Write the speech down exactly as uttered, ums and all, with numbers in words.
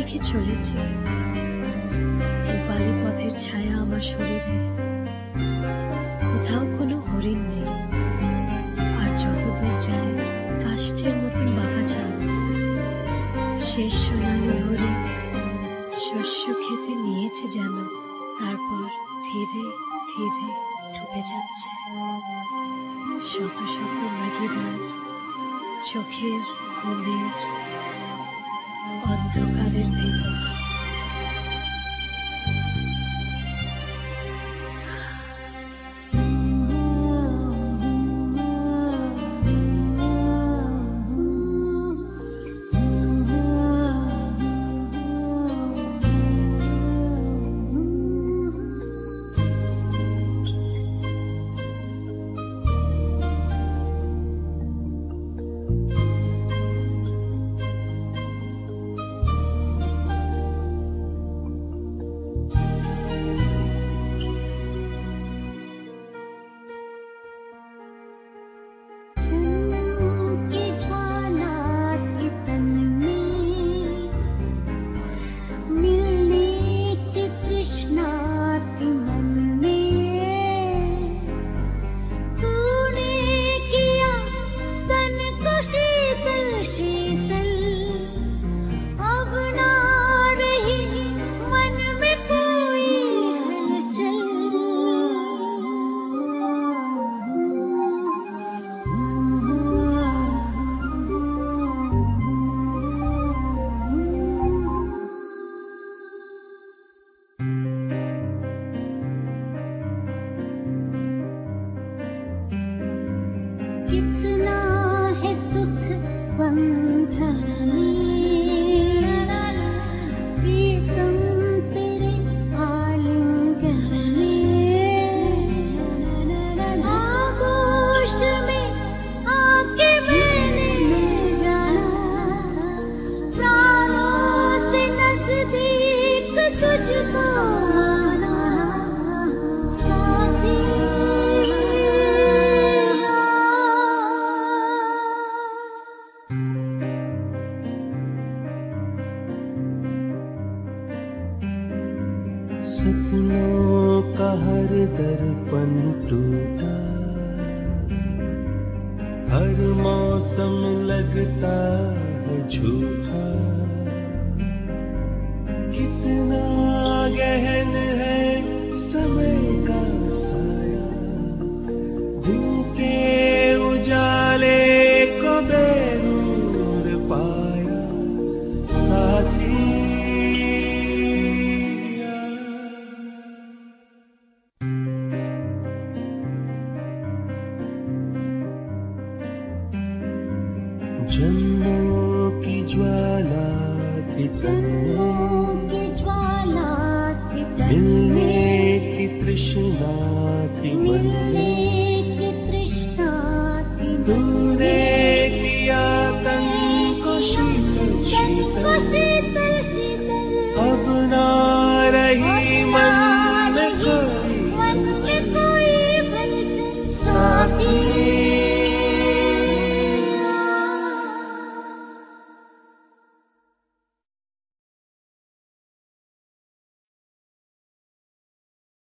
রেখে চলেছি। রূপালী পথের ছায়া আমার শরীরে, কোথাও কোনো হরিণ নেই। আর যতদূর যায় কাষ্ঠের মতন বাঁকা চাঁদ, শেষ সোনালি হরিণ শস্য খেতে নিয়েছে যেন, তারপর ধীরে ধীরে ডুবে যাচ্ছে। শত শত মৃগীবার চোখের ঘুমের অন্ধকারের ভেতর। सपनों का हर दर्पण टूटा, हर मौसम लगता है झूठा। कितना गहन है समय का साया, दिन के उजाले को बेनूर पाया। साथी जन्मों की ज्वाला की तन